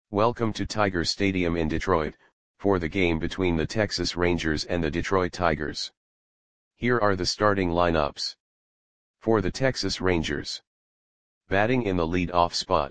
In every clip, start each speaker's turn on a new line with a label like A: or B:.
A: Welcome to Tiger Stadium in Detroit, for the game between the Texas Rangers and the Detroit Tigers. Here are the starting lineups. For the Texas Rangers. Batting in the lead-off spot.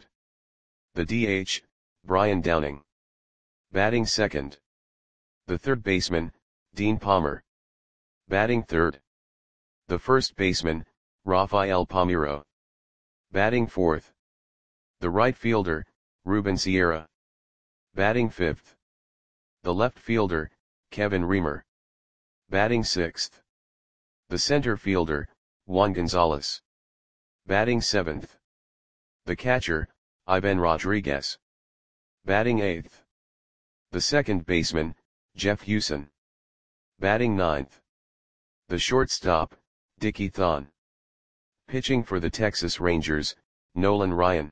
A: The DH, Brian Downing. Batting second. The third baseman, Dean Palmer. Batting third. The first baseman, Rafael Palmeiro. Batting fourth. The right fielder, Ruben Sierra. Batting fifth. The left fielder, Kevin Reamer. Batting sixth. The center fielder, Juan Gonzalez. Batting seventh. The catcher, Ivan Rodriguez. Batting eighth. The second baseman, Jeff Hewson. Batting ninth. The shortstop, Dickie Thon. Pitching for the Texas Rangers, Nolan Ryan.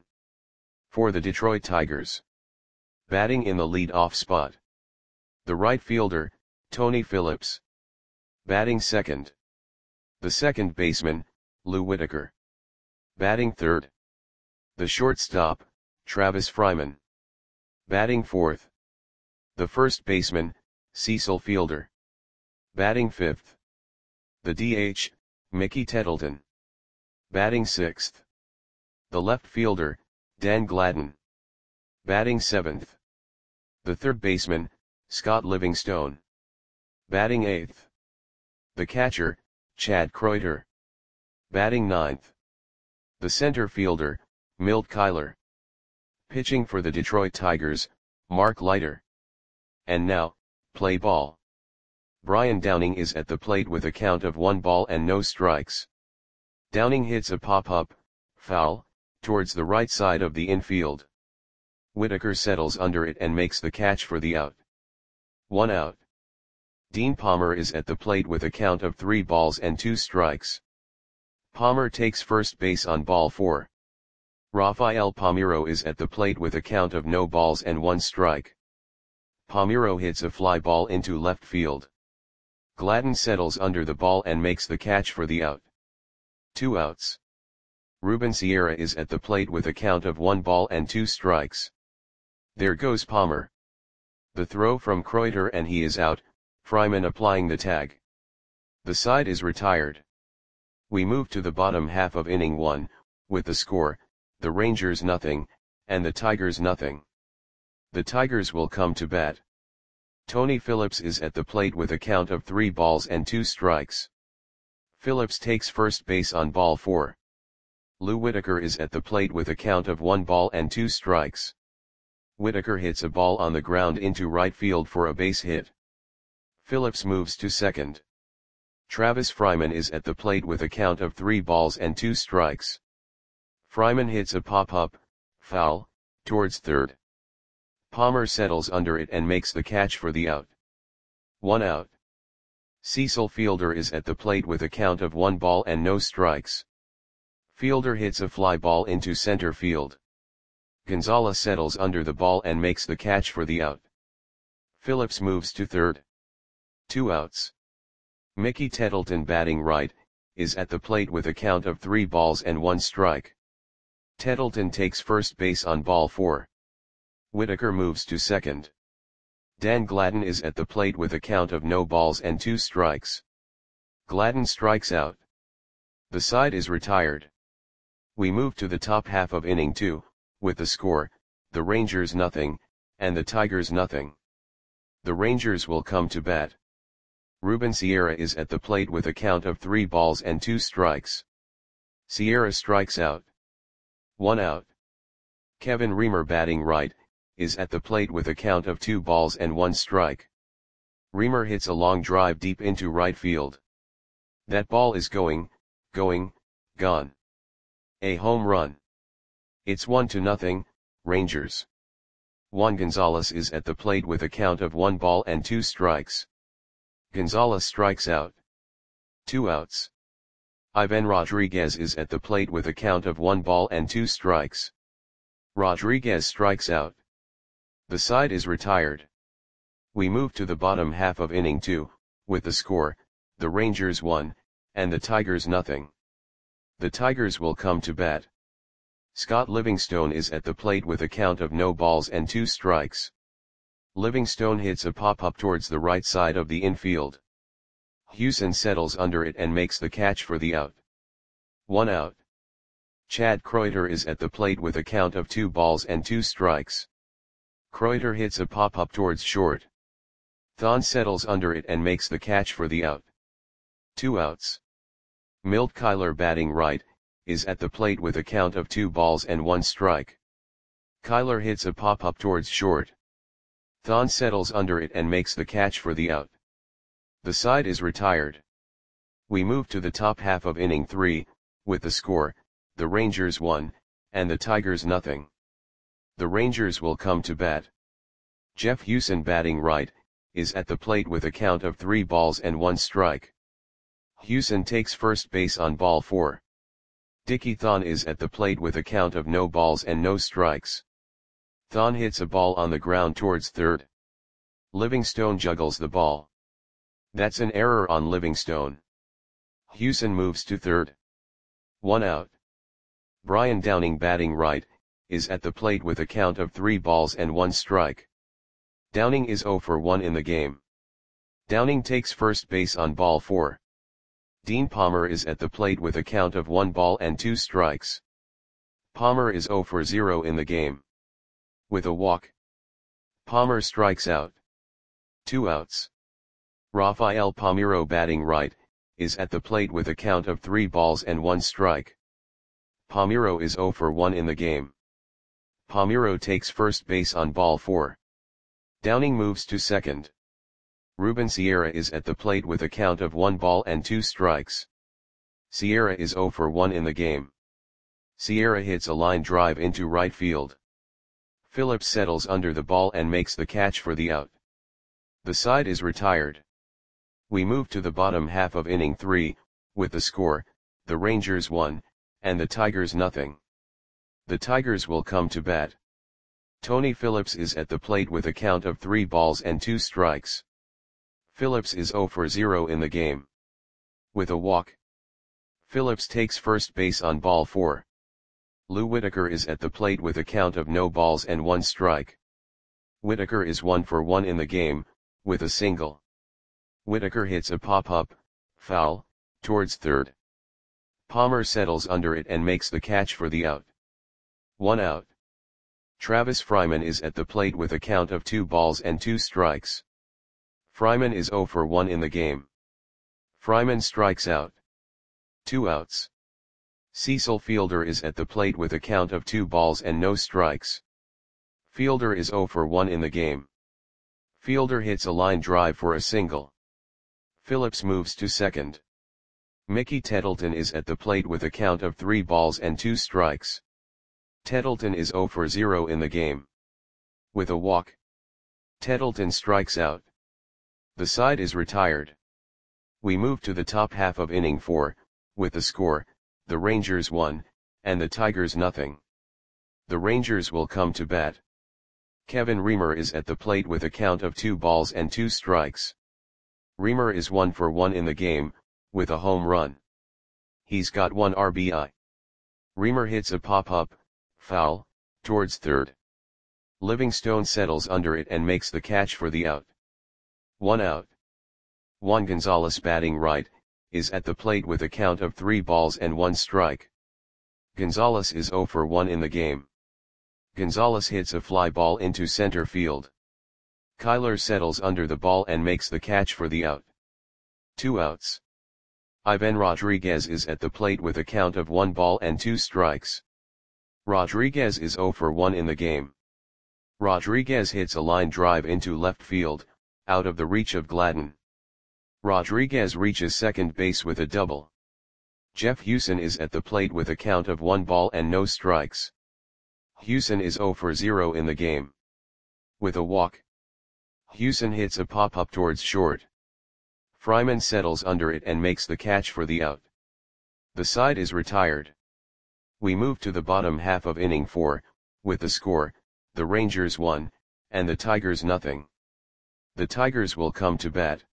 A: For the Detroit Tigers. Batting in the lead-off spot. The right fielder, Tony Phillips. Batting second. The second baseman, Lou Whitaker. Batting third. The shortstop, Travis Fryman. Batting fourth. The first baseman, Cecil Fielder. Batting fifth. The DH, Mickey Tettleton. Batting sixth. The left fielder, Dan Gladden. Batting seventh. The third baseman, Scott Livingstone. Batting eighth. The catcher, Chad Kreuter. Batting ninth. The center fielder, Milt Kyler. Pitching for the Detroit Tigers, Mark Leiter. And now, play ball. Brian Downing is at the plate with a count of 1 ball and no strikes. Downing hits a pop-up, foul, towards the right side of the infield. Whitaker settles under it and makes the catch for the out. 1 out. Dean Palmer is at the plate with a count of 3 balls and 2 strikes. Palmer takes first base on ball 4. Rafael Palmeiro is at the plate with a count of no balls and 1 strike. Palmeiro hits a fly ball into left field. Gladden settles under the ball and makes the catch for the out. 2 outs. Ruben Sierra is at the plate with a count of 1 ball and 2 strikes. There goes Palmer. The throw from Kreuter and he is out, Fryman applying the tag. The side is retired. We move to the bottom half of inning 1, with the score, the Rangers nothing, and the Tigers nothing. The Tigers will come to bat. Tony Phillips is at the plate with a count of 3 balls and 2 strikes. Phillips takes first base on ball 4. Lou Whitaker is at the plate with a count of 1 ball and 2 strikes. Whitaker hits a ball on the ground into right field for a base hit. Phillips moves to second. Travis Fryman is at the plate with a count of 3 balls and 2 strikes. Fryman hits a pop-up, foul, towards third. Palmer settles under it and makes the catch for the out. 1 out. Cecil Fielder is at the plate with a count of 1 ball and no strikes. Fielder hits a fly ball into center field. Gonzalez settles under the ball and makes the catch for the out. Phillips moves to third. 2 outs. Mickey Tettleton, batting right, is at the plate with a count of 3 balls and 1 strike. Tettleton takes first base on ball 4. Whitaker moves to second. Dan Gladden is at the plate with a count of no balls and 2 strikes. Gladden strikes out. The side is retired. We move to the top half of inning 2, with the score, the Rangers nothing, and the Tigers nothing. The Rangers will come to bat. Ruben Sierra is at the plate with a count of 3 balls and 2 strikes. Sierra strikes out. 1 out. Kevin Reamer, batting right, is at the plate with a count of 2 balls and 1 strike. Reamer hits a long drive deep into right field. That ball is going, gone. A home run. It's 1-0, Rangers. Juan Gonzalez is at the plate with a count of 1 ball and 2 strikes. Gonzalez strikes out. 2 outs. Ivan Rodriguez is at the plate with a count of 1 ball and 2 strikes. Rodriguez strikes out. The side is retired. We move to the bottom half of inning 2, with the score, the Rangers 1, and the Tigers nothing. The Tigers will come to bat. Scott Livingstone is at the plate with a count of no balls and 2 strikes. Livingstone hits a pop-up towards the right side of the infield. Hewson settles under it and makes the catch for the out. 1 out. Chad Kreuter is at the plate with a count of 2 balls and 2 strikes. Kreuter hits a pop-up towards short. Thon settles under it and makes the catch for the out. 2 outs. Milt Kyler, batting right, is at the plate with a count of 2 balls and 1 strike. Kyler hits a pop-up towards short. Thon settles under it and makes the catch for the out. The side is retired. We move to the top half of inning 3, with the score, the Rangers 1, and the Tigers nothing. The Rangers will come to bat. Jeff Hewson, batting right, is at the plate with a count of 3 balls and 1 strike. Hewson takes first base on ball 4. Dickie Thon is at the plate with a count of no balls and no strikes. Thon hits a ball on the ground towards third. Livingstone juggles the ball. That's an error on Livingstone. Hewson moves to third. 1 out. Brian Downing, batting right, is at the plate with a count of 3 balls and 1 strike. Downing is 0 for 1 in the game. Downing takes first base on ball 4. Dean Palmer is at the plate with a count of 1 ball and 2 strikes. Palmer is 0 for 0 in the game. With a walk, Palmer strikes out. 2 outs. Rafael Palmeiro, batting right, is at the plate with a count of 3 balls and 1 strike. Palmeiro is 0 for 1 in the game. Palmeiro takes first base on ball 4. Downing moves to second. Ruben Sierra is at the plate with a count of 1 ball and 2 strikes. Sierra is 0 for 1 in the game. Sierra hits a line drive into right field. Phillips settles under the ball and makes the catch for the out. The side is retired. We move to the bottom half of inning 3, with the score, the Rangers 1, and the Tigers nothing. The Tigers will come to bat. Tony Phillips is at the plate with a count of 3 balls and 2 strikes. Phillips is 0 for 0 in the game. With a walk, Phillips takes first base on ball 4. Lou Whitaker is at the plate with a count of no balls and 1 strike. Whitaker is 1 for 1 in the game, with a single. Whitaker hits a pop-up, foul, towards third. Palmer settles under it and makes the catch for the out. 1 out. Travis Fryman is at the plate with a count of 2 balls and 2 strikes. Fryman is 0 for 1 in the game. Fryman strikes out. 2 outs. Cecil Fielder is at the plate with a count of 2 balls and no strikes. Fielder is 0 for 1 in the game. Fielder hits a line drive for a single. Phillips moves to second. Mickey Tettleton is at the plate with a count of 3 balls and 2 strikes. Tettleton is 0 for 0 in the game. With a walk, Tettleton strikes out. The side is retired. We move to the top half of inning 4, with the score, the Rangers 1, and the Tigers nothing. The Rangers will come to bat. Kevin Reamer is at the plate with a count of 2 balls and 2 strikes. Reamer is 1 for 1 in the game, with a home run. He's got 1 RBI. Reamer hits a pop-up, foul, towards third. Livingstone settles under it and makes the catch for the out. 1 out. Juan Gonzalez, batting right, is at the plate with a count of 3 balls and 1 strike. Gonzalez is 0 for 1 in the game. Gonzalez hits a fly ball into center field. Kyler settles under the ball and makes the catch for the out. 2 outs. Ivan Rodriguez is at the plate with a count of 1 ball and 2 strikes. Rodriguez is 0 for 1 in the game. Rodriguez hits a line drive into left field, out of the reach of Gladden. Rodriguez reaches second base with a double. Jeff Hewson is at the plate with a count of 1 ball and no strikes. Hewson is 0 for 0 in the game. With a walk, Hewson hits a pop-up towards short. Fryman settles under it and makes the catch for the out. The side is retired. We move to the bottom half of inning 4, with the score, the Rangers 1, and the Tigers nothing. The Tigers will come to bat.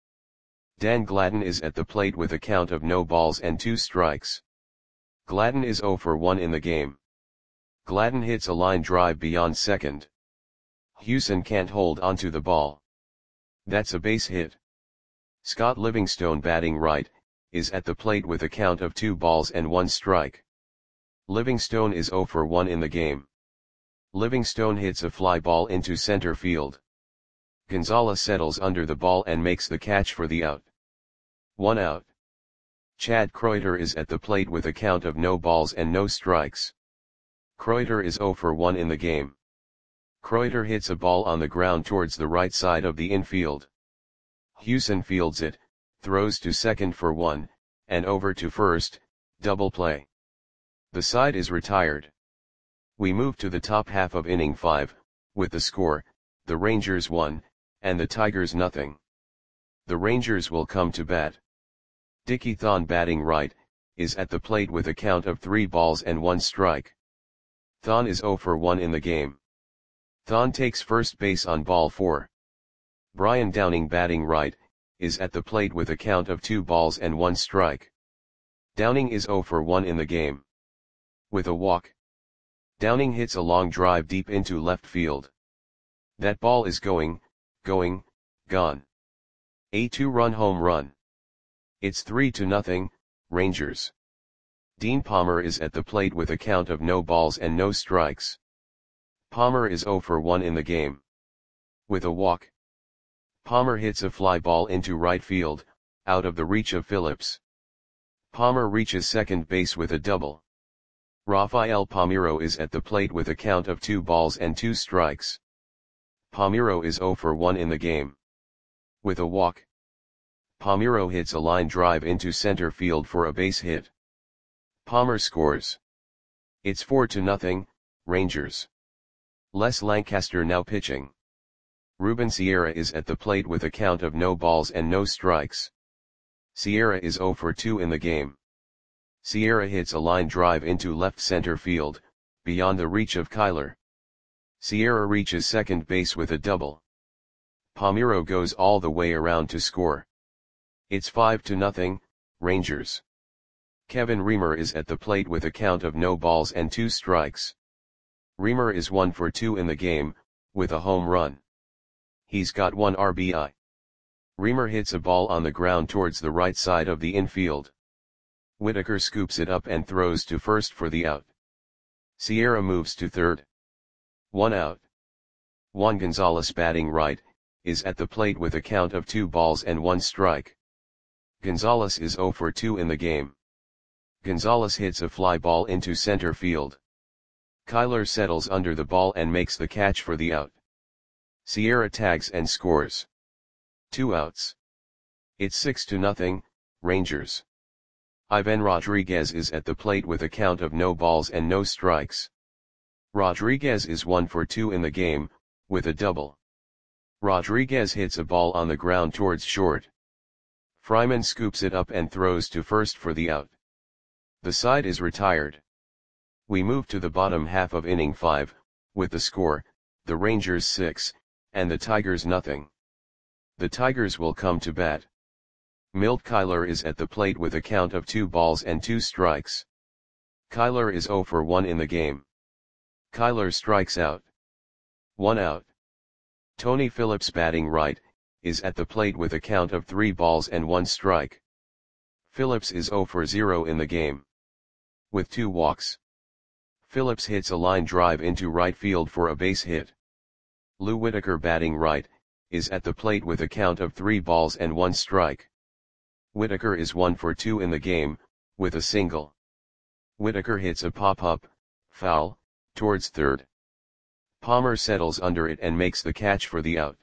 A: Dan Gladden is at the plate with a count of no balls and 2 strikes. Gladden is 0 for 1 in the game. Gladden hits a line drive beyond second. Hewson can't hold onto the ball. That's a base hit. Scott Livingstone, batting right, is at the plate with a count of 2 balls and 1 strike. Livingstone is 0 for 1 in the game. Livingstone hits a fly ball into center field. Gonzalez settles under the ball and makes the catch for the out. 1 out. Chad Kreuter is at the plate with a count of no balls and no strikes. Kreuter is 0 for 1 in the game. Kreuter hits a ball on the ground towards the right side of the infield. Hewson fields it, throws to second for 1, and over to first, double play. The side is retired. We move to the top half of inning 5, with the score, the Rangers 1, and the Tigers nothing. The Rangers will come to bat. Dickie Thon, batting right, is at the plate with a count of 3 balls and 1 strike. Thon is 0 for 1 in the game. Thon takes first base on ball 4. Brian Downing, batting right, is at the plate with a count of 2 balls and 1 strike. Downing is 0 for 1 in the game. With a walk, Downing hits a long drive deep into left field. That ball is gone. A 2-run home run. It's 3-0, Rangers. Dean Palmer is at the plate with a count of no balls and no strikes. Palmer is 0 for 1 in the game. With a walk, Palmer hits a fly ball into right field, out of the reach of Phillips. Palmer reaches second base with a double. Rafael Palmeiro is at the plate with a count of 2 balls and 2 strikes. Palmeiro is 0 for 1 in the game. With a walk, Palmeiro hits a line drive into center field for a base hit. Palmer scores. It's 4-0, Rangers. Les Lancaster now pitching. Ruben Sierra is at the plate with a count of no balls and no strikes. Sierra is 0 for 2 in the game. Sierra hits a line drive into left center field, beyond the reach of Kyler. Sierra reaches second base with a double. Palmeiro goes all the way around to score. It's 5-0, Rangers. Kevin Reamer is at the plate with a count of no balls and 2 strikes. Reamer is 1 for 2 in the game, with a home run. He's got 1 RBI. Reamer hits a ball on the ground towards the right side of the infield. Whitaker scoops it up and throws to first for the out. Sierra moves to third. 1 out. Juan Gonzalez, batting right, is at the plate with a count of 2 balls and 1 strike. Gonzalez is 0 for 2 in the game. Gonzalez hits a fly ball into center field. Kyler settles under the ball and makes the catch for the out. Sierra tags and scores. 2 outs. It's 6-0, Rangers. Ivan Rodriguez is at the plate with a count of no balls and no strikes. Rodriguez is 1 for 2 in the game, with a double. Rodriguez hits a ball on the ground towards short. Fryman scoops it up and throws to first for the out. The side is retired. We move to the bottom half of inning 5, with the score, the Rangers 6, and the Tigers nothing. The Tigers will come to bat. Milt Kyler is at the plate with a count of 2 balls and 2 strikes. Kyler is 0 for 1 in the game. Kyler strikes out. 1 out. Tony Phillips, batting right, is at the plate with a count of 3 balls and 1 strike. Phillips is 0 for 0 in the game. With 2 walks, Phillips hits a line drive into right field for a base hit. Lou Whitaker, batting right, is at the plate with a count of 3 balls and 1 strike. Whitaker is 1 for 2 in the game, with a single. Whitaker hits a pop-up, foul, towards third. Palmer settles under it and makes the catch for the out.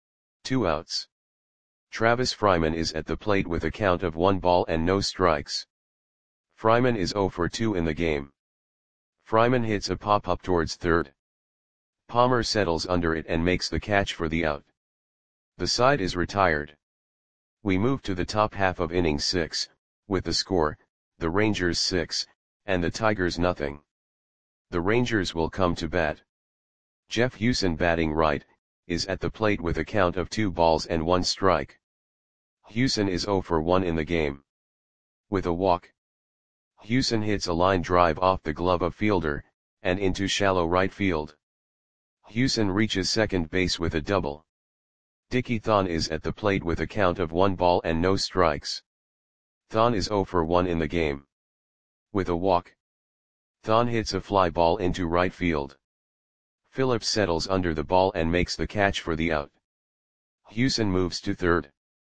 A: 2 outs. Travis Fryman is at the plate with a count of 1 ball and no strikes. Fryman is 0 for 2 in the game. Fryman hits a pop-up towards third. Palmer settles under it and makes the catch for the out. The side is retired. We move to the top half of inning 6, with the score, the Rangers 6, and the Tigers nothing. The Rangers will come to bat. Jeff Hewson, batting right, is at the plate with a count of 2 balls and 1 strike. Hewson is 0 for 1 in the game. With a walk, Hewson hits a line drive off the glove of fielder, and into shallow right field. Hewson reaches second base with a double. Dickie Thon is at the plate with a count of 1 ball and no strikes. Thon is 0 for 1 in the game. With a walk, Thon hits a fly ball into right field. Phillips settles under the ball and makes the catch for the out. Hewson moves to third.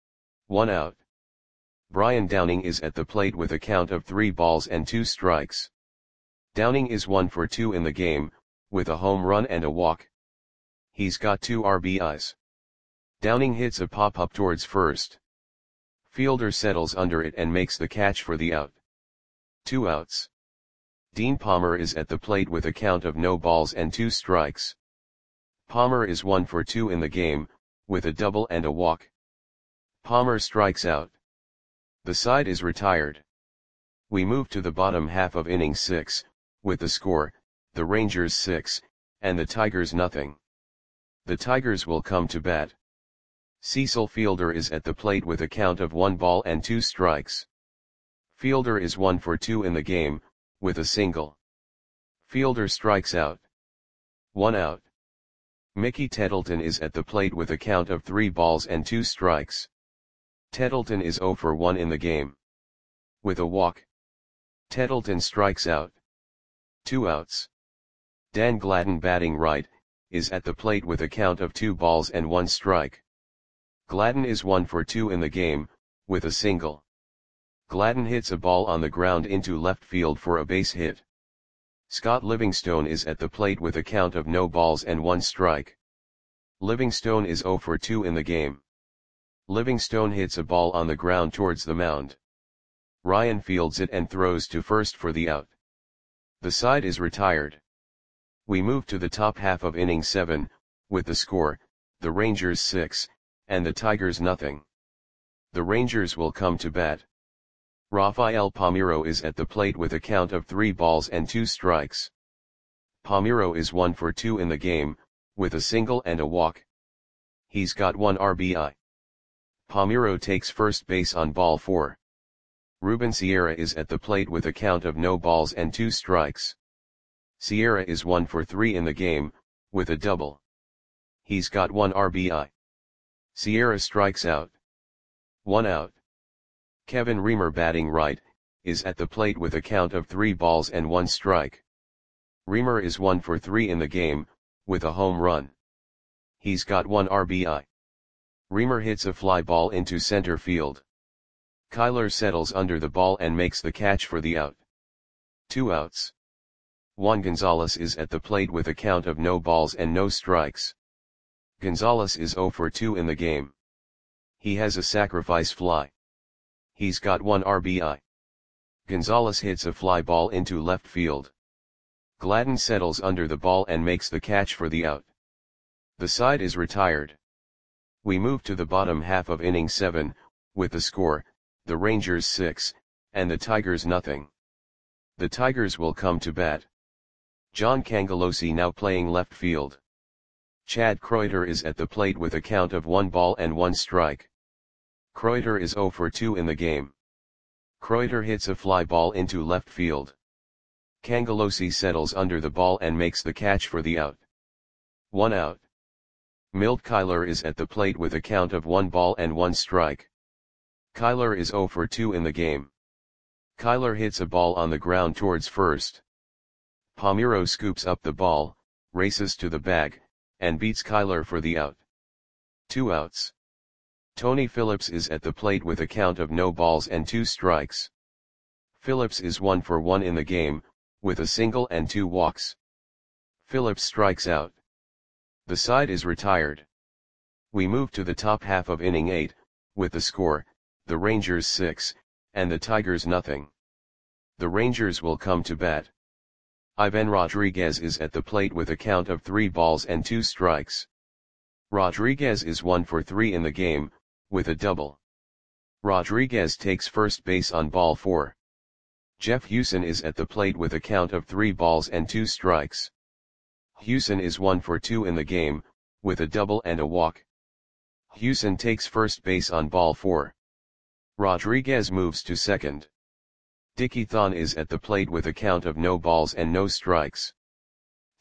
A: 1 out. Brian Downing is at the plate with a count of 3 balls and 2 strikes. Downing is 1 for 2 in the game, with a home run and a walk. He's got 2 RBIs. Downing hits a pop-up towards first. Fielder settles under it and makes the catch for the out. 2 outs. Dean Palmer is at the plate with a count of no balls and 2 strikes. Palmer is 1 for 2 in the game, with a double and a walk. Palmer strikes out. The side is retired. We move to the bottom half of inning 6, with the score, the Rangers 6, and the Tigers nothing. The Tigers will come to bat. Cecil Fielder is at the plate with a count of 1 ball and 2 strikes. Fielder is 1 for 2 in the game, with a single. Fielder strikes out. 1 out. Mickey Tettleton is at the plate with a count of 3 balls and 2 strikes. Tettleton is 0 for 1 in the game. With a walk, Tettleton strikes out. 2 outs. Dan Gladden, batting right, is at the plate with a count of 2 balls and 1 strike. Gladden is 1 for 2 in the game, with a single. Gladden hits a ball on the ground into left field for a base hit. Scott Livingstone is at the plate with a count of no balls and 1 strike. Livingstone is 0 for 2 in the game. Livingstone hits a ball on the ground towards the mound. Ryan fields it and throws to first for the out. The side is retired. We move to the top half of inning 7, with the score, the Rangers 6, and the Tigers nothing. The Rangers will come to bat. Rafael Palmeiro is at the plate with a count of 3 balls and 2 strikes. Palmeiro is 1 for 2 in the game, with a single and a walk. He's got 1 RBI. Palmeiro takes first base on ball 4. Ruben Sierra is at the plate with a count of no balls and 2 strikes. Sierra is 1 for 3 in the game, with a double. He's got 1 RBI. Sierra strikes out. 1 out. Kevin Reamer, batting right, is at the plate with a count of 3 balls and 1 strike. Reamer is 1 for 3 in the game, with a home run. He's got 1 RBI. Reamer hits a fly ball into center field. Kyler settles under the ball and makes the catch for the out. 2 outs. Juan Gonzalez is at the plate with a count of no balls and no strikes. Gonzalez is 0 for 2 in the game. He has a sacrifice fly. He's got 1 RBI. Gonzalez hits a fly ball into left field. Gladden settles under the ball and makes the catch for the out. The side is retired. We move to the bottom half of inning 7, with the score, the Rangers 6, and the Tigers nothing. The Tigers will come to bat. John Cangelosi now playing left field. Chad Kreuter is at the plate with a count of 1 ball and 1 strike. Kreuter is 0 for 2 in the game. Kreuter hits a fly ball into left field. Cangelosi settles under the ball and makes the catch for the out. 1 out. Milt Kyler is at the plate with a count of 1 ball and 1 strike. Kyler is 0 for 2 in the game. Kyler hits a ball on the ground towards first. Palmeiro scoops up the ball, races to the bag, and beats Kyler for the out. 2 outs. Tony Phillips is at the plate with a count of no balls and 2 strikes. Phillips is 1 for 1 in the game, with a single and 2 walks. Phillips strikes out. The side is retired. We move to the top half of inning 8, with the score, the Rangers 6, and the Tigers nothing. The Rangers will come to bat. Ivan Rodriguez is at the plate with a count of 3 balls and 2 strikes. Rodriguez is 1 for 3 in the game, with a double. Rodriguez takes first base on ball 4. Jeff Hewson is at the plate with a count of 3 balls and 2 strikes. Hewson is 1 for 2 in the game, with a double and a walk. Hewson takes first base on ball 4. Rodriguez moves to second. Dickie Thon is at the plate with a count of no balls and no strikes.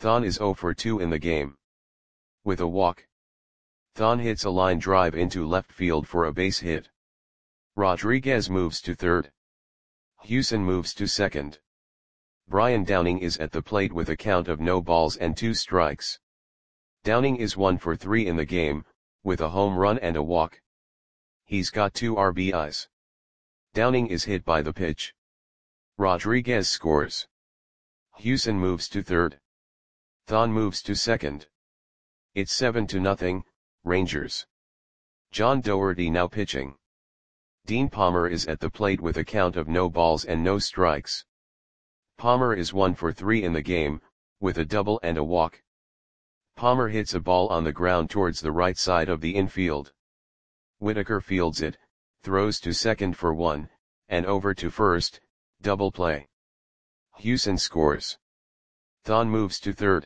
A: Thon is 0 for 2 in the game. With a walk, Thon hits a line drive into left field for a base hit. Rodriguez moves to third. Hewson moves to second. Brian Downing is at the plate with a count of no balls and 2 strikes. Downing is 1 for 3 in the game, with a home run and a walk. He's got 2 RBIs. Downing is hit by the pitch. Rodriguez scores. Hewson moves to third. Thon moves to second. It's 7-0, Rangers. John Doherty now pitching. Dean Palmer is at the plate with a count of no balls and no strikes. Palmer is 1 for 3 in the game, with a double and a walk. Palmer hits a ball on the ground towards the right side of the infield. Whitaker fields it, throws to second for 1, and over to first, double play. Hewson scores. Thon moves to third.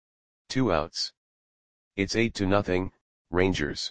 A: 2 outs. It's 8-0, Rangers.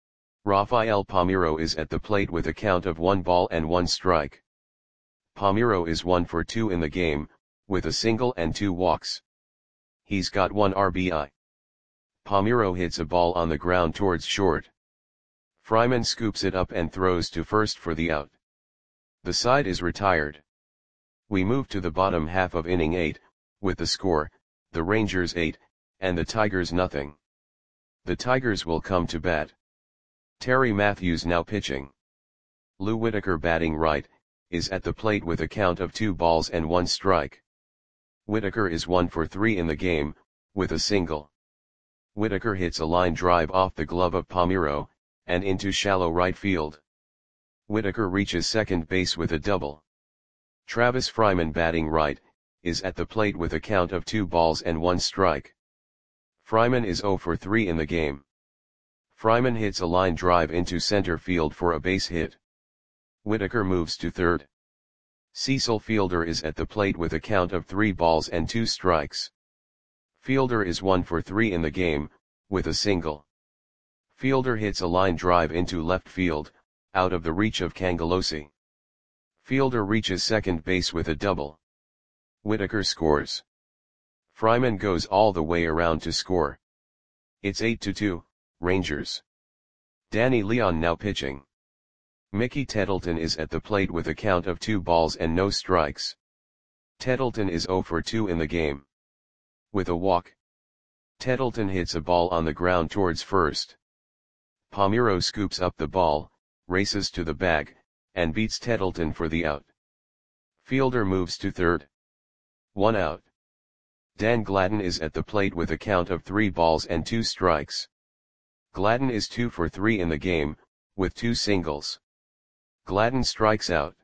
A: Rafael Palmeiro is at the plate with a count of 1 ball and 1 strike. Palmeiro is 1 for 2 in the game, with a single and 2 walks. He's got 1 RBI. Palmeiro hits a ball on the ground towards short. Fryman scoops it up and throws to first for the out. The side is retired. We move to the bottom half of inning 8, with the score, the Rangers 8, and the Tigers 0. The Tigers will come to bat. Terry Matthews now pitching. Lou Whitaker batting right, is at the plate with a count of 2 balls and 1 strike. Whitaker is 1 for 3 in the game, with a single. Whitaker hits a line drive off the glove of Palmeiro, and into shallow right field. Whitaker reaches second base with a double. Travis Fryman batting right, is at the plate with a count of 2 balls and 1 strike. Fryman is 0 for 3 in the game. Fryman hits a line drive into center field for a base hit. Whitaker moves to third. Cecil Fielder is at the plate with a count of 3 balls and 2 strikes. Fielder is 1 for 3 in the game, with a single. Fielder hits a line drive into left field, out of the reach of Cangelosi. Fielder reaches second base with a double. Whitaker scores. Fryman goes all the way around to score. It's 8-2, Rangers. Danny Leon now pitching. Mickey Tettleton is at the plate with a count of 2 balls and no strikes. Tettleton is 0 for 2 in the game. With a walk, Tettleton hits a ball on the ground towards first. Palmeiro scoops up the ball, races to the bag, and beats Tettleton for the out. Fielder moves to third. 1 out. Dan Gladden is at the plate with a count of 3 balls and 2 strikes. Gladden is 2 for 3 in the game, with 2 singles. Gladden strikes out.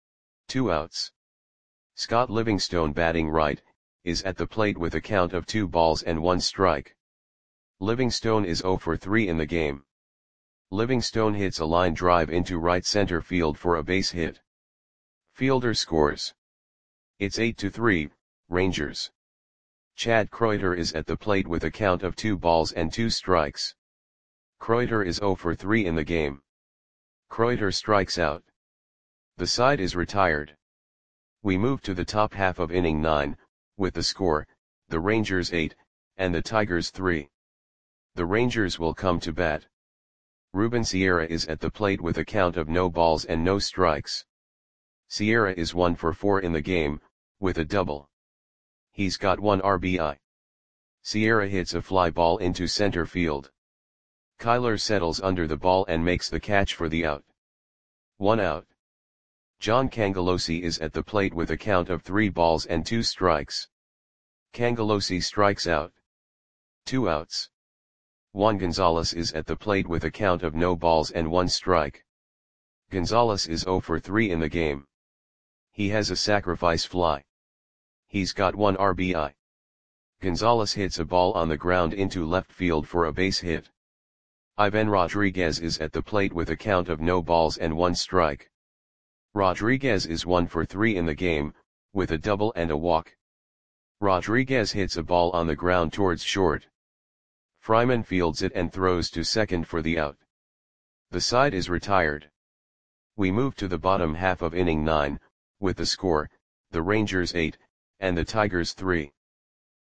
A: 2 outs. Scott Livingstone batting right, is at the plate with a count of 2 balls and 1 strike. Livingstone is 0 for 3 in the game. Livingstone hits a line drive into right center field for a base hit. Fielder scores. It's 8-3, Rangers. Chad Kreuter is at the plate with a count of 2 balls and 2 strikes. Kreuter is 0 for 3 in the game. Kreuter strikes out. The side is retired. We move to the top half of inning 9, with the score, the Rangers 8, and the Tigers 3. The Rangers will come to bat. Ruben Sierra is at the plate with a count of no balls and no strikes. Sierra is 1 for 4 in the game, with a double. He's got 1 RBI. Sierra hits a fly ball into center field. Kyler settles under the ball and makes the catch for the out. 1 out. John Cangelosi is at the plate with a count of 3 balls and 2 strikes. Cangelosi strikes out. 2 outs. Juan Gonzalez is at the plate with a count of no balls and 1 strike. Gonzalez is 0 for 3 in the game. He has a sacrifice fly. He's got 1 RBI. Gonzalez hits a ball on the ground into left field for a base hit. Ivan Rodriguez is at the plate with a count of no balls and 1 strike. Rodriguez is 1 for 3 in the game, with a double and a walk. Rodriguez hits a ball on the ground towards short. Fryman fields it and throws to second for the out. The side is retired. We move to the bottom half of inning 9, with the score, the Rangers 8, and the Tigers 3.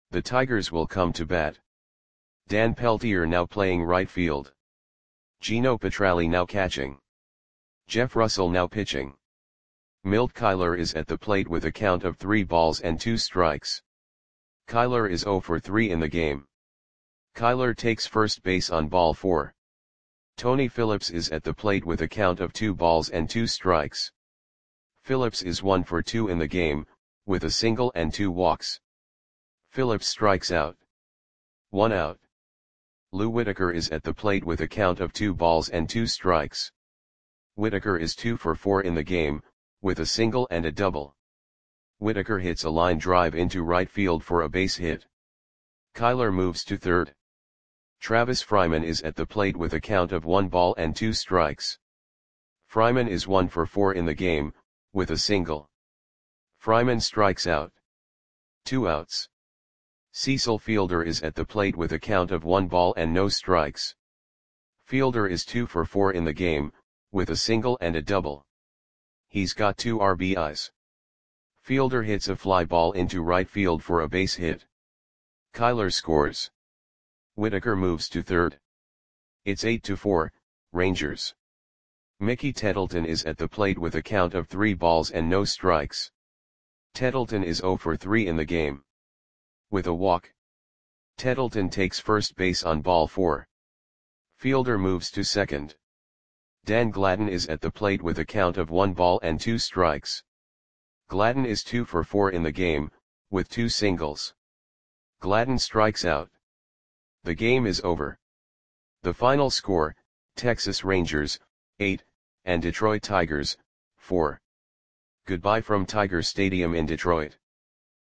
A: The Tigers will come to bat. Dan Peltier now playing right field. Gino Petralli now catching. Jeff Russell now pitching. Milt Kyler is at the plate with a count of 3 balls and 2 strikes. Kyler is 0 for 3 in the game. Kyler takes first base on ball 4. Tony Phillips is at the plate with a count of 2 balls and 2 strikes. Phillips is 1 for 2 in the game, with a single and 2 walks. Phillips strikes out. 1 out. Lou Whitaker is at the plate with a count of 2 balls and 2 strikes. Whitaker is 2 for 4 in the game, with a single and a double. Whitaker hits a line drive into right field for a base hit. Kyler moves to third. Travis Fryman is at the plate with a count of 1 ball and 2 strikes. Fryman is 1 for 4 in the game, with a single. Fryman strikes out. 2 outs. Cecil Fielder is at the plate with a count of 1 ball and no strikes. Fielder is 2 for 4 in the game, with a single and a double. He's got 2 RBIs. Fielder hits a fly ball into right field for a base hit. Kyler scores. Whitaker moves to third. It's 8-4, Rangers. Mickey Tettleton is at the plate with a count of 3 balls and no strikes. Tettleton is 0 for 3 in the game. With a walk. Tettleton takes first base on ball 4. Fielder moves to second. Dan Gladden is at the plate with a count of 1 ball and 2 strikes. Gladden is 2 for 4 in the game, with 2 singles. Gladden strikes out. The game is over. The final score, Texas Rangers, 8, and Detroit Tigers, 4. Goodbye from Tiger Stadium in Detroit.